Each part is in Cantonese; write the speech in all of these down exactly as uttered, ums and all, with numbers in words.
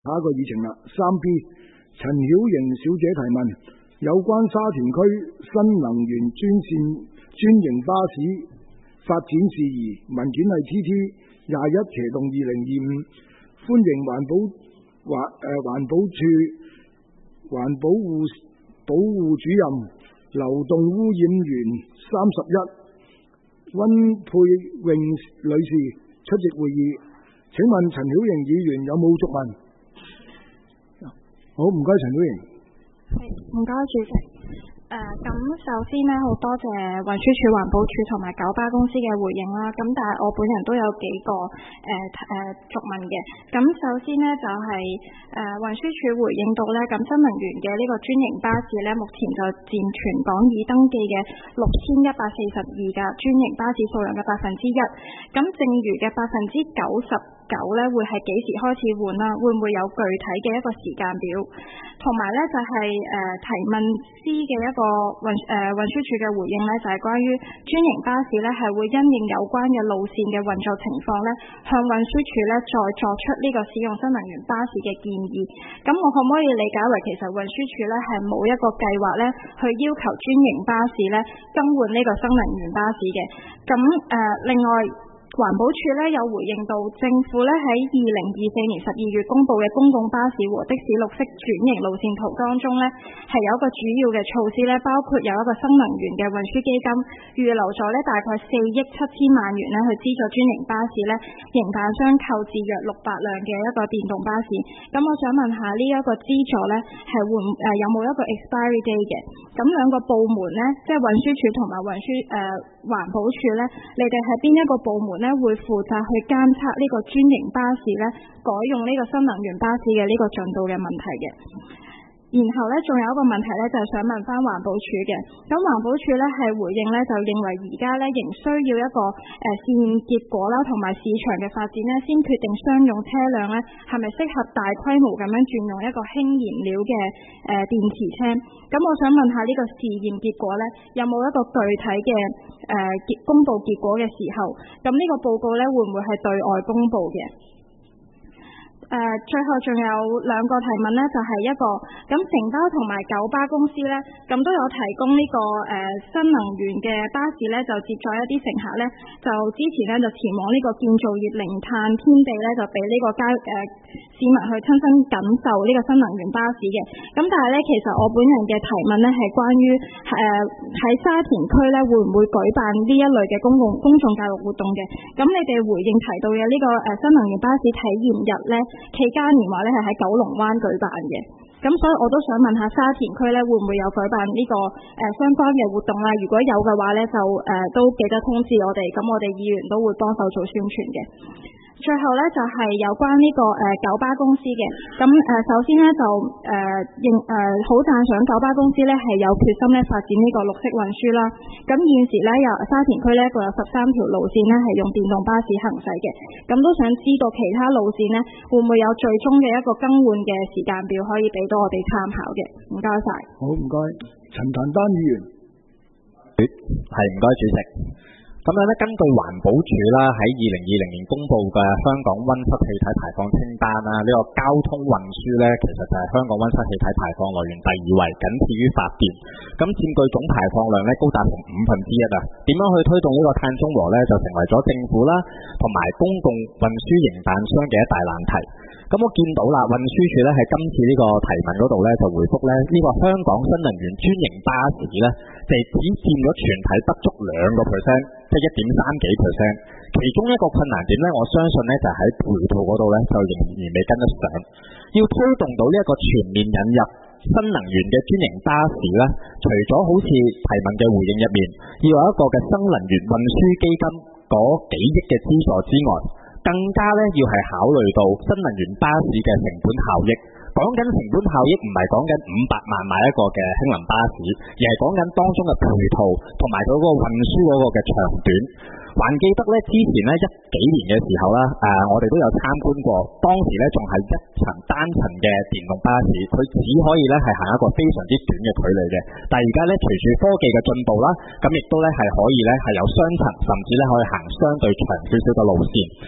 下一個議程啦，三 B 陳曉瑩小姐提問，有關沙田區新能源專線專營巴士發展事宜，文件係 T T 廿一斜洞二零二五，歡迎環保環誒環保署環保護保護主任流動污染源三十一溫佩穎女士出席會議。請問陳曉瑩議員有冇續問？好，唔該陳曉瑩。 係，唔該主席。誒、呃，咁首先呢，好多謝運輸署、環保署同埋九巴公司嘅回應啦。咁但係我本人都有幾個誒誒續問嘅。咁首先呢，就係、是、誒、呃、運輸署回應到呢，咁新能源嘅呢個專營巴士呢，目前就佔全港已登記嘅六千一百四十二架專營巴士數量嘅百分之一。咁剩餘嘅百分之九十九呢，會係幾時開始換啦？會唔會有具體嘅一個時間表？同埋呢，就係、是、誒、呃、提問司嘅一個運誒、呃、運輸署嘅回應呢，就係、是、關於專營巴士呢係會因應有關嘅路線嘅運作情況呢，向運輸署呢再作出呢個使用新能源巴士嘅建議。咁我可唔可以理解為其實運輸署呢係冇一個計劃呢去要求專營巴士呢更換呢個新能源巴士嘅？咁誒、呃、另外，環保署咧有回應到，政府咧喺二零二四年十二月公布嘅公共巴士和的士綠色轉型路線圖當中咧，係有一個主要嘅措施咧，包括有一個新能源嘅運輸基金，預留咗咧大概四億七千萬元咧去資助專營巴士咧營辦商購置約六百輛嘅一個電動巴士。咁我想問下呢一個資助咧係會誒、呃、有冇一個 expiry date 嘅？咁兩個部門咧，即係運輸署同埋運輸誒環保署咧，你哋係邊一個部門咧會負責去監測呢個專營巴士咧改用呢個新能源巴士嘅呢個進度嘅問題嘅？然後咧，仲有一個問題咧，就係、是、想問翻環保署嘅。咁環保署咧係回應咧，就認為而家咧仍需要一個誒、呃、試驗結果啦，同埋市場嘅發展咧，先決定商用車輛咧係咪適合大規模咁樣轉用一個氫燃料嘅誒、呃、電池車。咁我想問下呢個試驗結果咧，有冇一個具體嘅誒結公佈結果嘅時候？咁呢個報告咧會唔會係對外公佈嘅？誒、呃，最後仲有兩個提問呢，就係、是、一個咁城巴同埋九巴公司呢，咁都有提供呢、這個誒、呃、新能源嘅巴士呢，就接載一啲乘客呢，就之前呢，就前往呢個建造業零碳天地呢，就俾呢個街誒、呃、市民去親身感受呢個新能源巴士嘅。咁但係呢，其實我本人嘅提問呢，係關於誒喺沙田區呢，會唔會舉辦呢一類嘅公共公眾教育活動嘅？咁你哋回應提到嘅呢、這個誒、呃、新能源巴士體驗日呢，期間年話咧係喺九龍灣舉辦嘅，咁所以我都想問下沙田區咧會唔會有舉辦呢、這個誒、呃、相關嘅活動啦？如果有嘅話咧，就誒、呃、都記得通知我哋，咁我哋議員都會幫手做宣傳嘅。最後咧就係、是、有關呢、這個誒、呃、九巴公司嘅，咁誒、呃、首先咧就誒認誒好讚賞九巴公司咧係有決心咧發展呢個綠色運輸啦。咁現時咧由沙田區咧一共有十三條路線咧係用電動巴士行駛嘅，咁都想知道其他路線咧會唔會有最終嘅一個更換嘅時間表可以俾到我哋參考嘅？唔該晒。 好，唔該，陳壇丹議員。 係，唔該主席。咁樣咧，根據環保署啦喺二零二零年公布嘅香港溫室氣體排放清單啦，呢、這個交通運輸咧其實就係香港溫室氣體排放來源第二位，僅次於發電。咁佔據總排放量咧高達成五分之一啊！點樣去推動呢個碳中和咧，就成為咗政府啦同埋公共運輸營辦商嘅一大難題。咁我見到啦，運輸署咧喺今次呢個提問嗰度咧就回覆咧，呢、這個香港新能源專營巴士咧就只佔咗全體不足兩個 percent，即係一點三幾 percent。其中一個困難點咧，我相信咧就喺配套嗰度咧就仍然未跟得上。要推動到呢一個全面引入新能源嘅專營巴士咧，除咗好似提問嘅回應入面，要有一個嘅新能源運輸基金嗰幾億嘅資助之外，更加咧要係考慮到新能源巴士嘅成本效益。講緊成本效益唔係講緊五百萬買一個嘅氫能巴士，而係講緊當中嘅配套同埋嗰個運輸嗰個嘅長短。還記得咧之前咧一幾年嘅時候啦，誒、呃、我哋都有參觀過，當時咧仲係一層單層嘅電動巴士，佢只可以咧係行一個非常之短嘅距離嘅。但係而家咧隨住科技嘅進步啦，咁亦都咧係可以咧係有雙層，甚至咧可以行相對長少少嘅路線。咁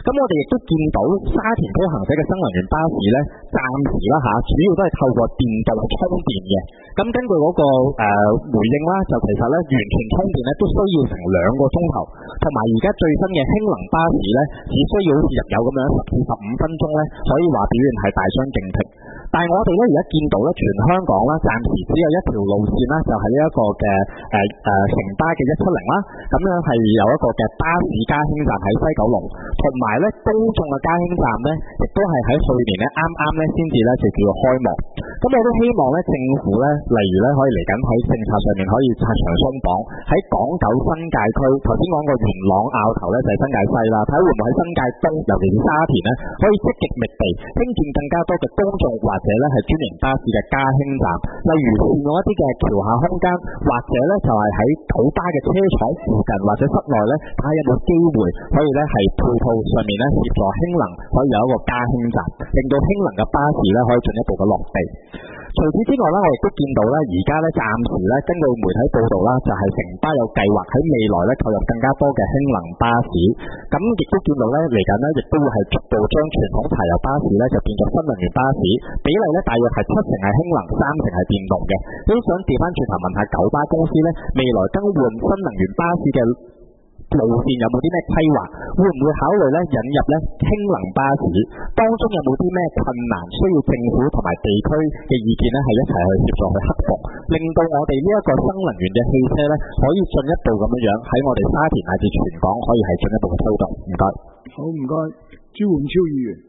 咁我哋亦都見到沙田區行駛嘅新能源巴士咧，暫時啦嚇，主要都係透過電動充電嘅。咁根據嗰、那個、呃、回應啦，就其實咧完全充電咧都需要成兩個鐘頭，同埋而家最新嘅氫能巴士咧，只需要好似入油咁樣十至十五分鐘咧，可以話表現係大相徑庭。但係我哋咧而家見到咧，全香港啦，暫時只有一條路線啦，就係呢一個嘅誒誒城巴嘅一七零啦，咁樣係有一個嘅巴士加氫站喺西九龍，同埋咧公眾嘅加氫站咧，亦都係喺去年咧啱啱咧先至咧就叫做開幕。咁我都希望咧政府咧，例如咧可以嚟緊喺政策上面可以拆牆鬆綁，喺港九新界區，頭先講過元朗拗頭咧就係新界西啦，睇會唔會喺新界東，尤其是沙田咧，可以積極覓地興建更加多嘅公眾或者咧係專營巴士嘅加氫站，例如善用一啲嘅橋下空間，或者咧就係喺九巴嘅車廠附近或者室內咧，睇下有冇機會可以咧係配套上面咧協助氫能可以有一個加氫站，令到氫能嘅巴士咧可以進一步嘅落地。除此之外咧，我亦都見到咧，而家咧暫時咧根據媒體報道啦，就係城巴有計劃喺未來咧投入更加多嘅氫能巴士，咁亦都見到咧嚟緊咧，亦都會係逐步將傳統柴油巴士咧就變作新能源巴士，比例咧大約係七成係氫能，三成係電動嘅。都想調翻轉頭問下九巴公司咧，未來更換新能源巴士嘅路線有冇啲咩規劃？會唔會考慮咧引入咧氫能巴士？當中有冇啲咩困難需要政府同埋地區嘅意見咧係一齊去協助去克服，令到我哋呢一個新能源嘅汽車咧可以進一步咁樣樣喺我哋沙田乃至全港可以係進一步嘅推動。唔該。 好，唔該，朱煥超議員。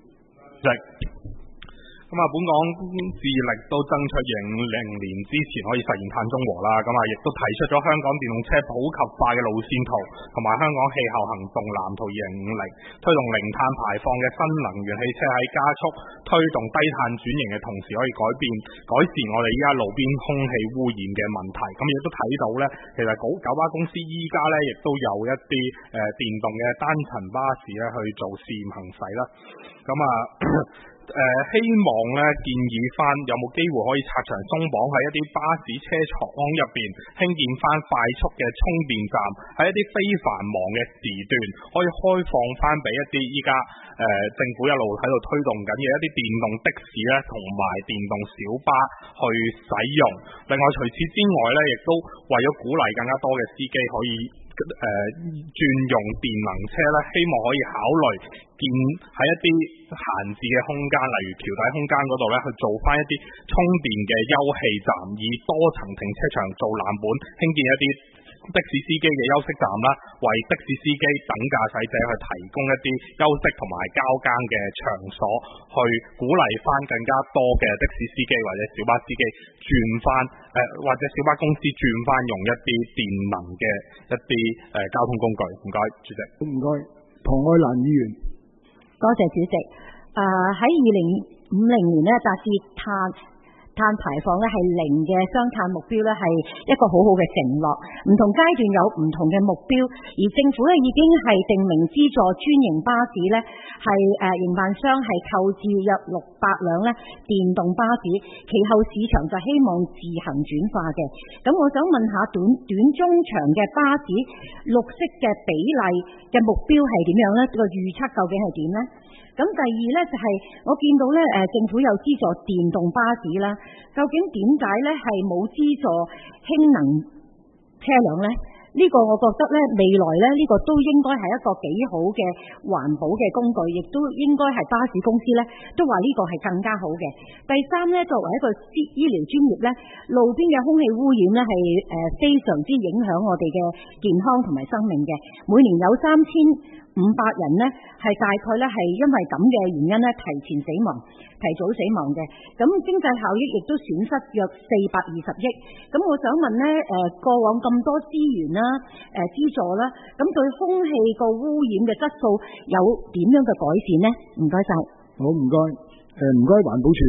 咁啊，本港致力都爭取二零五零年之前可以實現碳中和啦。咁啊，亦都提出咗香港電動車普及化嘅路線圖，同埋香港氣候行動藍圖二零五零，推動零碳排放嘅新能源汽車喺加速推動低碳轉型嘅同時，可以改變改善我哋依家路邊空氣污染嘅問題。咁亦都睇到呢，其實九九巴公司依家呢，亦都有一啲誒、呃、電動嘅單層巴士咧去做試驗行駛啦。咁啊。誒、呃、希望咧建議翻有冇機會可以拆牆鬆綁喺一啲巴士車廠入邊興建翻快速嘅充電站，喺一啲非繁忙嘅時段可以開放翻俾一啲依家誒政府一路喺度推動緊嘅一啲電動的士咧同埋電動小巴去使用。另外除此之外咧，亦都為咗鼓勵更加多嘅司機可以誒、呃、轉用電能車咧，希望可以考慮建喺一啲閒置嘅空間，例如橋底空間嗰度咧，去做翻一啲充電嘅休憩站，以多層停車場做藍本，興建一啲的士司機嘅休息站啦，為的士司機等駕駛者去提供一啲休息同埋交更嘅場所，去鼓勵翻更加多嘅的士司機或者小巴司機轉翻誒、呃，或者小巴公司轉翻用一啲電能嘅一啲誒、呃、交通工具。唔該，主席。 唔該，龐愛蘭議員。 多謝主席。誒喺二零五零年咧，達至碳碳排放咧係零嘅雙碳目標咧係一個好好嘅承諾。唔同階段有唔同嘅目標，而政府咧已經係定明資助專營巴士咧係誒營辦商係購置約六百輛咧電動巴士，其後市場就希望自行轉化嘅。咁我想問下短短中長嘅巴士綠色嘅比例嘅目標係點樣咧？個預測究竟係點咧？咁第二呢，就係、是、我見到呢誒政府有資助電動巴士啦，究竟點解呢係冇資助氫能車輛呢？呢、這個我覺得呢未來呢，呢、這個都應該係一個幾好嘅環保嘅工具，亦都應該係巴士公司呢都話呢個係更加好嘅。第三呢，作為一個醫療專業呢，路邊嘅空氣污染呢係誒非常之影響我哋嘅健康同埋生命嘅，每年有三千五百人呢係大概呢係因為咁嘅原因呢提前死亡、提早死亡嘅。咁經濟效益亦都損失約四百二十億。咁我想問呢，誒過往咁多資源啦、誒資助啦，咁對空氣個污染嘅質素有點樣嘅改善呢？唔該晒。 好，唔該。誒唔該，環保署。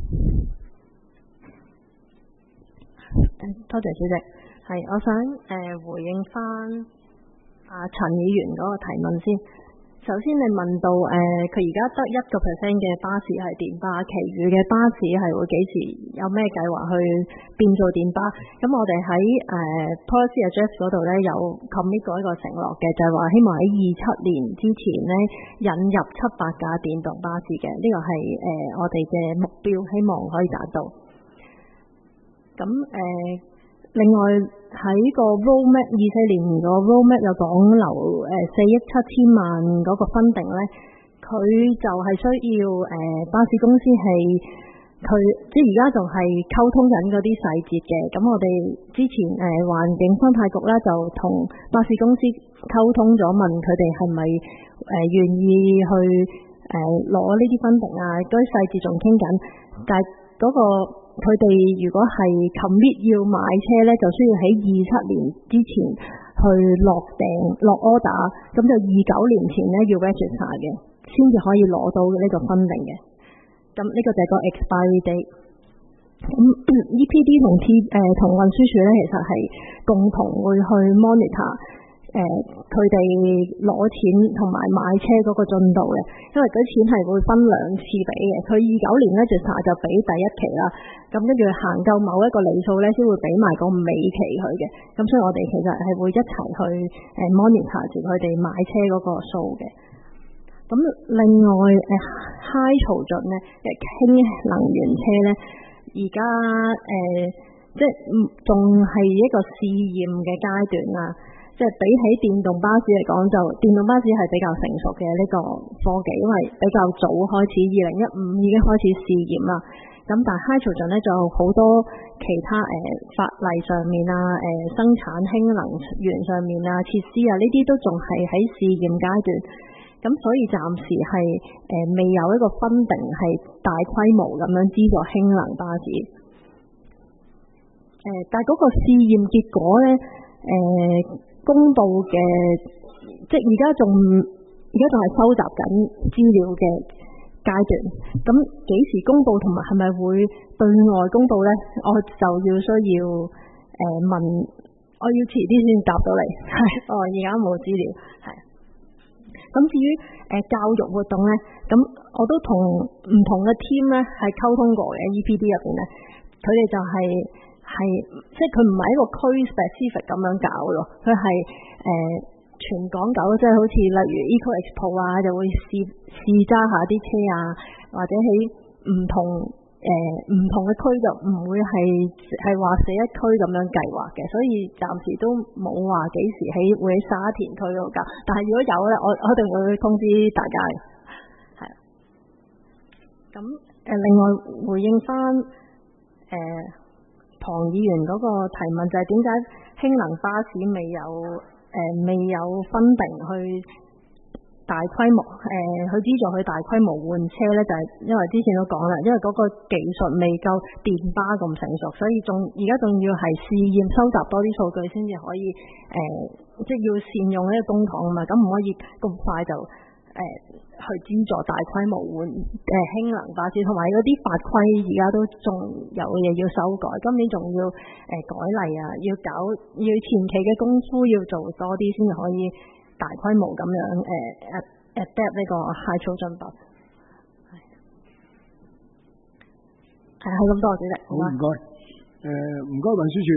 多謝主席。係，我想誒、呃、回應翻。啊，陳議員嗰個提問先， 首先你問到誒，佢而家得一個 percent 嘅巴士係電巴，其餘嘅巴士係會幾時有咩計劃去變做電巴？咁我哋喺誒 policy address 嗰度咧有 commit 過一個承諾嘅，就係話希望喺二七年之前咧引入七八架電動巴士嘅，呢、這個係誒、呃、我哋嘅目標，希望可以達到。咁誒。呃另外喺個 roadmap 二四年個 roadmap 有講留誒四億七千萬嗰個分定咧，佢就係需要誒、呃、巴士公司係佢即係而家仲係溝通緊嗰啲細節嘅。咁我哋之前誒、呃、環境生態局咧就同巴士公司溝通咗，問佢哋係咪誒願意去誒攞呢啲分定啊？嗰啲細節仲傾緊，但係嗰、那個。佢哋如果係 commit 要買車咧，就需要喺二七年之前去落訂落 order， 咁就二九年前咧要 register 嘅，先至可以攞到呢個 funding 嘅。咁呢個就係個 expiry date。咁 E P D 同 T 誒同運輸署咧，其實係共同會去 monitor 誒佢哋攞錢同埋買車嗰個進度嘅，因為嗰啲錢係會分兩次俾嘅。佢二九年 register 就俾第一期啦，咁跟住行夠某一個里數咧，先會俾埋個尾期佢嘅。咁所以我哋其實係會一齊去誒 monitor 住佢哋買車嗰個數嘅。咁另外誒 high 曹俊咧誒氫能源車咧，而家誒即係仲係一個試驗嘅階段啦。即係比起電動巴士嚟講，就電動巴士係比較成熟嘅呢個科技，因為比較早開始，二零一五已經開始試驗啦。咁但係 hydrogen 咧就好多其他誒、呃、法例上面啊、誒、呃、生產氫能源上面啊、設施啊呢啲都仲係喺試驗階段。咁所以暫時係誒、呃、未有一個分定係大規模咁樣資助氫能巴士。誒、呃，但係嗰個試驗結果咧，誒、呃。公布嘅，即係而家仲而家仲係收集緊資料嘅階段。咁幾時公布同埋係咪會對外公布咧？我就要需要誒、呃、問，我要遲啲先答到你。係，哦，而家冇資料。係。咁至於誒、呃、教育活動咧，咁我都同唔同嘅 team 咧係溝通過嘅 E P D 入邊咧，佢哋就係、是。係，即係佢唔係一個區 specific 咁樣搞咯，佢係誒全港搞，即係好似例如 Eco Expo 啊，就會試試揸下啲車啊，或者喺唔同誒唔、呃、同嘅區就唔會係係話死一區咁樣計劃嘅，所以暫時都冇話幾時喺會喺沙田區度搞，但係如果有咧，我我一定會通知大家嘅。係，咁誒、呃、另外回應翻誒。呃龐議員嗰個提問就係點解氫能巴士未有誒、呃、未有分定去大規模誒、呃、去資助去大規模換車咧？就係、是、因為之前都講啦，因為嗰個技術未夠電巴咁成熟，所以仲而家仲要係試驗收集多啲數據先至可以誒，即、呃、係、就是、要善用呢個公帑啊嘛，咁唔可以咁快就誒。呃去資助大規模換誒氫能巴士，同埋嗰啲法規而家都仲有嘢要修改，今年仲要誒、呃、改例啊，要搞要前期嘅功夫要做多啲，先至可以大規模咁樣誒 adapt 呢個 high 曹俊巴。係係咁多，主席。 好唔該，誒唔該運輸署。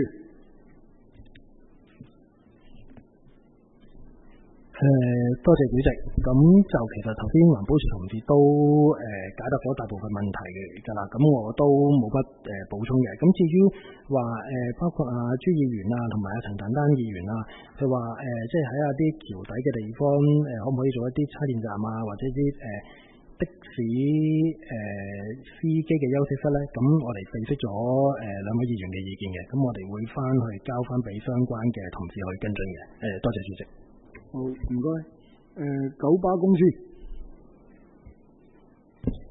誒、呃，多謝主席。咁就其實頭先環保署同事都誒、呃、解答咗大部分問題嘅㗎啦。咁我都冇乜誒補充嘅。咁至於話誒，包括阿、啊、朱議員啊，同埋阿陳丹丹議員啊，佢話誒，即係喺一啲橋底嘅地方誒、呃，可唔可以做一啲叉電站啊，或者啲誒、呃、的士誒、呃、司機嘅休息室咧？咁我哋分析咗誒兩位議員嘅意見嘅。咁我哋會翻去交翻俾相關嘅同事去跟進嘅。誒、呃，多謝主席。 好，唔該。誒、呃，九巴公司。 誒、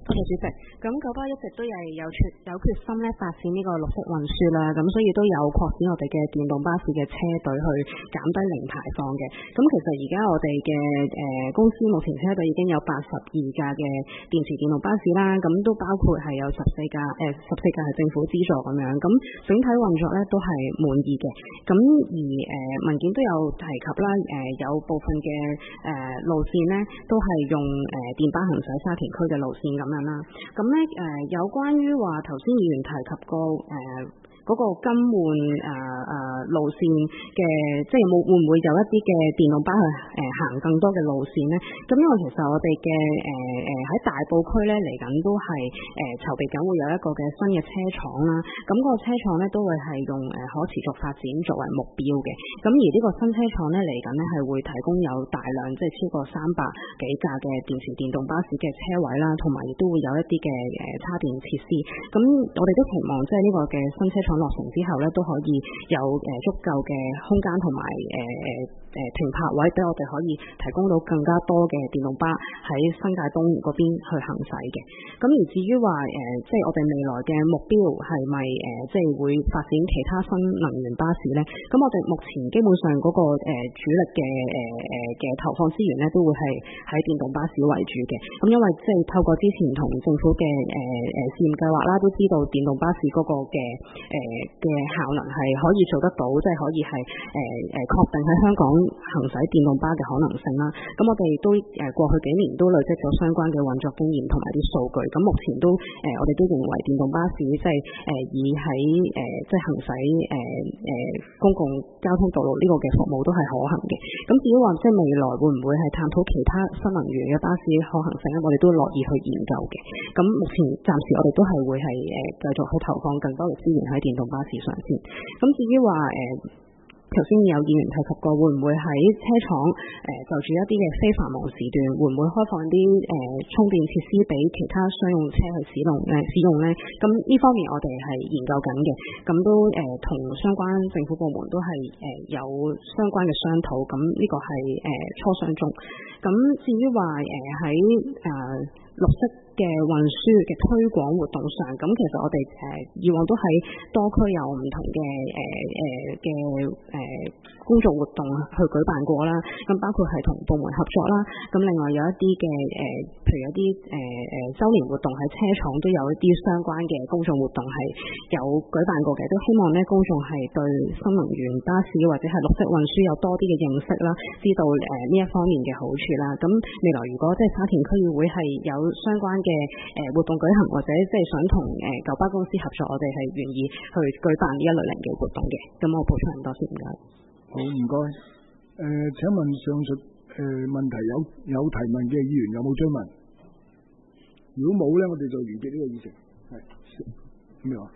多謝主席。咁九巴一直都係有決有決心咧發展呢個綠色運輸啦，咁所以都有擴展我哋嘅電動巴士嘅車隊去減低零排放嘅。咁其實而家我哋嘅誒公司目前車隊已經有八十二架嘅電池電動巴士啦，咁都包括係有十四架誒十四架係政府資助咁樣，咁整體運作咧都係滿意嘅。咁而誒、呃、文件都有提及啦，誒、呃、有部分嘅誒、呃、路線咧都係用誒、呃、電巴行駛沙田區嘅路線咁樣啦。咁咧誒有關於話頭先議員提及過誒。呃嗰個更換誒誒、呃呃、路線嘅，即係冇會唔會有一啲嘅電動巴去誒行更多嘅路線呢？咁因為其實我哋嘅誒誒喺大埔區咧嚟緊都係誒籌備緊會有一個嘅新嘅車廠啦。咁、那個車廠咧都會係用誒可持續發展作為目標嘅。咁而呢個新車廠咧嚟緊咧係會提供有大量即係超過三百幾架嘅電池電動巴士嘅車位啦，同埋亦都會有一啲嘅誒叉電設施。咁我哋都期望即係呢個嘅新車廠落成之後咧，都可以有誒足夠嘅空間同埋誒誒誒停泊位，俾我哋可以提供到更加多嘅電動巴喺新界東嗰邊去行駛嘅。咁而至於話誒，即係我哋未來嘅目標係咪誒，即係會發展其他新能源巴士咧？咁我哋目前基本上嗰個誒主力嘅誒誒嘅投放資源咧，都會係喺電動巴士為主嘅。咁因為即係透過之前同政府嘅誒誒試驗計劃啦，都知道電動巴士嗰個嘅誒嘅效能係可以做得到，即係可以係誒誒確定喺香港行駛電動巴嘅可能性啦。咁我哋都誒過去幾年都累積咗相關嘅運作經驗同埋啲數據。咁目前都誒、呃、我哋都認為電動巴士即係誒以喺誒即係行駛誒誒公共交通道路呢個嘅服務都係可行嘅。咁至於話即係未來會唔會係探討其他新能源嘅巴士可行性咧？我哋都樂意去研究嘅。咁目前暫時我哋都係會係誒繼續去投放更多嘅資源喺電動巴士上先。咁至於話誒頭先有議員提及過，會唔會喺車廠誒、呃、就住一啲嘅非繁忙時段，會唔會開放啲誒、呃、充電設施俾其他商用車去使用誒、呃、使用咧？咁呢方面我哋係研究緊嘅，咁都誒同、呃、相關政府部門都係誒、呃、有相關嘅商討，咁呢個係誒、呃、初商中。咁至於話誒喺誒綠色嘅運輸嘅推廣活動上，咁其實我哋誒、呃、以往都喺多區有唔同嘅誒誒嘅誒工作活動去舉辦過啦。咁包括係同部門合作啦。咁另外有一啲嘅誒，譬如一啲誒誒週年活動喺車廠都有一啲相關嘅公眾活動係有舉辦過嘅，都希望咧公眾係對新能源巴士或者係綠色運輸有多啲嘅認識啦，知道誒呢、呃、一方面嘅好處啦。咁未來如果即係沙田區議會係有相關嘅誒活動舉行，或者即係想同誒九巴公司合作，我哋係願意去舉辦呢一類型嘅活動嘅。咁我補充唔多先，唔該。 好，唔該。誒、呃，請問上述誒、呃、問題有有提問嘅議員有冇追問？如果冇咧，我哋就完結呢個議程。係咩話？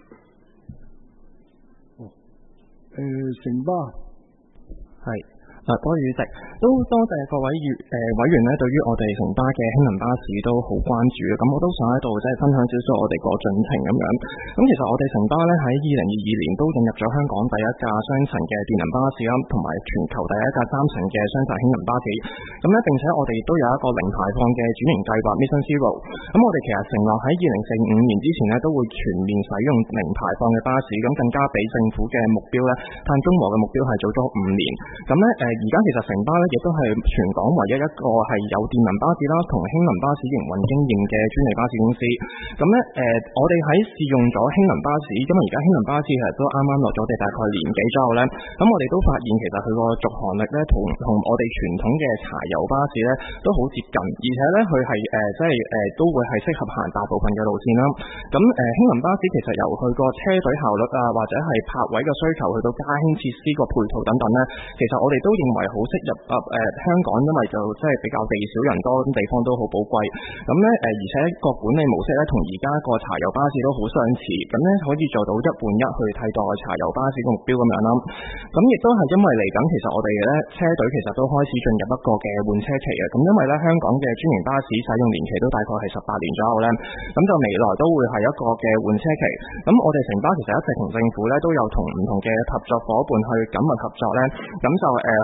哦，誒、呃，城巴係。啊，多謝主席，都多謝各位議誒委員咧，對於我哋城巴嘅氫能巴士都好關注嘅。咁我都想喺度即係分享少少我哋個進程咁樣。咁其實我哋城巴咧喺二零二二年都引入咗香港第一架雙層嘅電能巴士啦，同埋全球第一架三層嘅雙層氫能巴士。咁咧並且我哋亦都有一個零排放嘅轉型計劃 Mission Zero。咁我哋其實承諾喺二零四五年之前咧都會全面使用零排放嘅巴士，咁更加比政府嘅目標咧碳中和嘅目標係早咗五年。咁咧誒。而家其實城巴咧亦都係全港唯一一個係有電能巴士啦同氫能巴士營運經驗嘅專利巴士公司。咁咧誒，我哋喺試用咗氫能巴士，因為而家氫能巴士其實都啱啱落咗地大概年幾左右咧，咁我哋都發現其實佢個續航力咧同同我哋傳統嘅柴油巴士咧都好接近，而且咧佢係誒即係誒都會係適合行大部分嘅路線啦。咁誒氫能巴士其實由佢個車隊效率啊，或者係泊位嘅需求，去到加氫設施個配套等等咧，其實我哋都認為好適入啊誒、呃、香港，因為就即係比較地少人多，地方都好寶貴。咁咧誒，而且個管理模式咧同而家個柴油巴士都好相似，咁咧可以做到一換一去替代柴油巴士個目標咁樣啦。咁亦都係因為嚟緊，其實我哋咧車隊其實都開始進入一個嘅換車期嘅。咁因為咧香港嘅專營巴士使用年期都大概係十八年左右咧，咁就未來都會係一個嘅換車期。咁我哋城巴其實一直同政府咧都有同唔同嘅合作夥伴去緊密合作咧，咁就誒、呃、去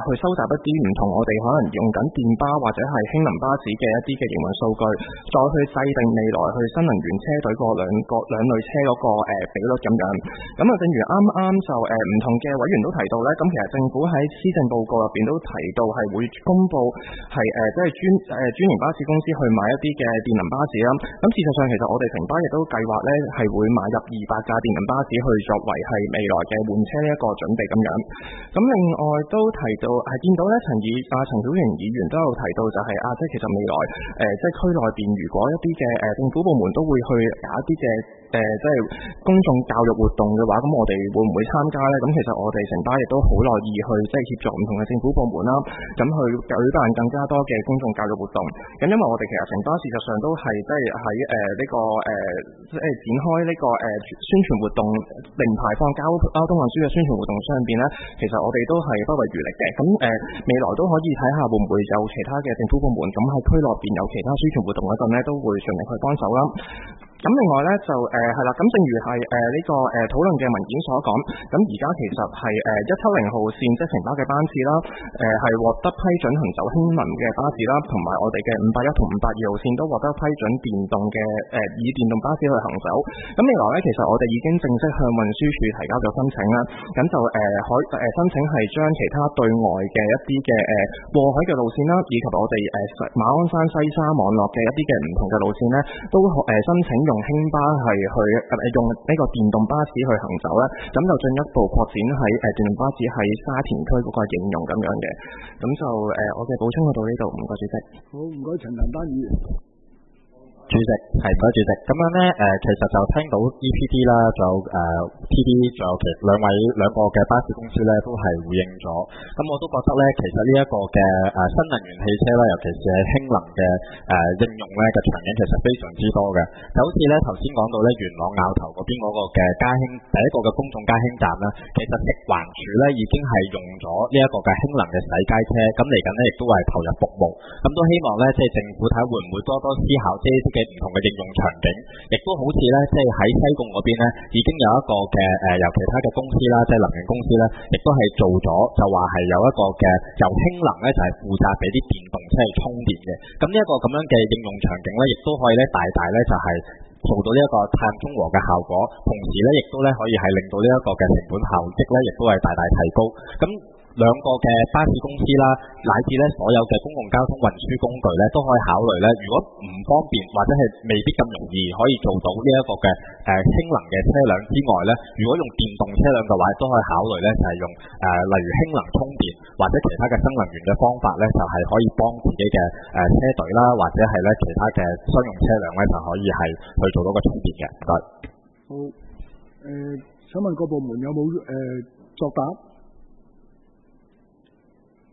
去收集一啲唔同我哋可能用緊電巴或者係氫能巴士嘅一啲嘅營運數據，再去制定未來去新能源車隊個兩個兩類車嗰個誒比率咁樣。咁啊，正如啱啱就誒唔同嘅委員都提到咧，咁其實政府喺施政報告入邊都提到係會公布係誒即係專誒專營巴士公司去買一啲嘅電能巴士啦。咁事實上其實我哋城巴亦都計劃咧係會買入二百架電能巴士去作為係未來嘅換車呢一個準備咁樣。咁另外都提到係見到咧陳議啊陳曉榮議員都有提到就係、是、啊即係其實未來誒、呃、即係區內邊如果一啲嘅誒政府部門都會去搞一啲嘅誒即係公眾教育活動嘅話，咁我哋會唔會參加咧？咁其實我哋城巴亦都好樂意去即係協助唔同嘅政府部門啦，咁去舉辦更加多嘅公眾教育活動。咁因為我哋其實城巴事實上都係即係喺誒呢個誒即係展開呢、這個誒、呃、宣傳活動零排放交交通運輸嘅宣傳活動上邊咧，其實我哋都係不遺餘力嘅。咁誒、呃、未來都可以睇下會唔會有其他嘅政府部門咁喺區內邊有其他宣傳活動嗰陣咧，都會盡力去幫手啦。咁另外咧就誒係啦，咁、呃、正如係誒呢個誒討論嘅文件所講，咁而家其實係誒一七零號線即係城巴嘅班次啦，誒、呃、係獲得批准行走氫能嘅巴士啦，同埋我哋嘅五八一同五八二號線都獲得批准電動嘅誒、呃、以電動巴士去行走。咁未來咧，其實我哋已經正式向運輸署提交咗申請啦，咁就誒可誒申請係將其他對外嘅一啲嘅誒過海嘅路線啦，以及我哋誒馬鞍山西沙網絡嘅一啲嘅唔同嘅路線咧，都誒、呃、申請用氫巴係去誒、呃、用呢個電動巴士去行走咧，咁就進一步擴展喺誒、呃、電動巴士喺沙田區嗰個應用咁樣嘅。咁就誒、呃、我嘅補充到呢度，唔該主席。 好，唔該陳恒鑌議員。 主席係唔該主席，咁樣咧誒、呃，其實就聽到 E P D 啦，仲有誒、呃、T D， 仲有其實兩位兩個嘅巴士公司咧都係回應咗。咁我都覺得咧，其實呢一個嘅誒、呃、新能源汽車啦，尤其是係氫能嘅誒、呃、應用咧嘅場景，其實非常之多嘅。就好似咧頭先講到咧元朗坳頭嗰邊嗰個嘅加氫第一個嘅公眾加氫站啦，其實食環署咧已經係用咗呢一個嘅氫能嘅洗街車，咁嚟緊咧亦都係投入服務。咁都希望咧即係政府睇會唔會多多思考呢啲嘅唔同嘅應用場景，亦都好似咧，即係喺西貢嗰邊咧，已經有一個嘅誒、呃，由其他嘅公司啦，即係能源公司咧，亦都係做咗，就話係有一個嘅由氫能咧，就係、是、負責俾啲電動車去充電嘅。咁呢一個咁樣嘅應用場景咧，亦都可以咧，大大咧就係、是、做到呢一個碳中和嘅效果，同時咧，亦都咧可以係令到呢一個嘅成本效益咧，亦都係大大提高。咁兩個嘅巴士公司啦，乃至咧所有嘅公共交通運輸工具咧，都可以考慮咧。如果唔方便或者係未必咁容易可以做到呢一個嘅誒氫能嘅車輛之外咧，如果用電動車輛嘅話，都可以考慮咧就係、是、用誒、呃、例如氫能充電或者其他嘅新能源嘅方法咧，就係、是、可以幫自己嘅誒、呃、車隊啦，或者係咧其他嘅商用車輛咧，就可以係去做到個充電嘅。唔該。 好，誒、呃，想問各部門有冇誒、呃、作答？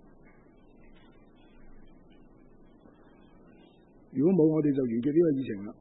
如果冇，我哋就完結呢個議程啦。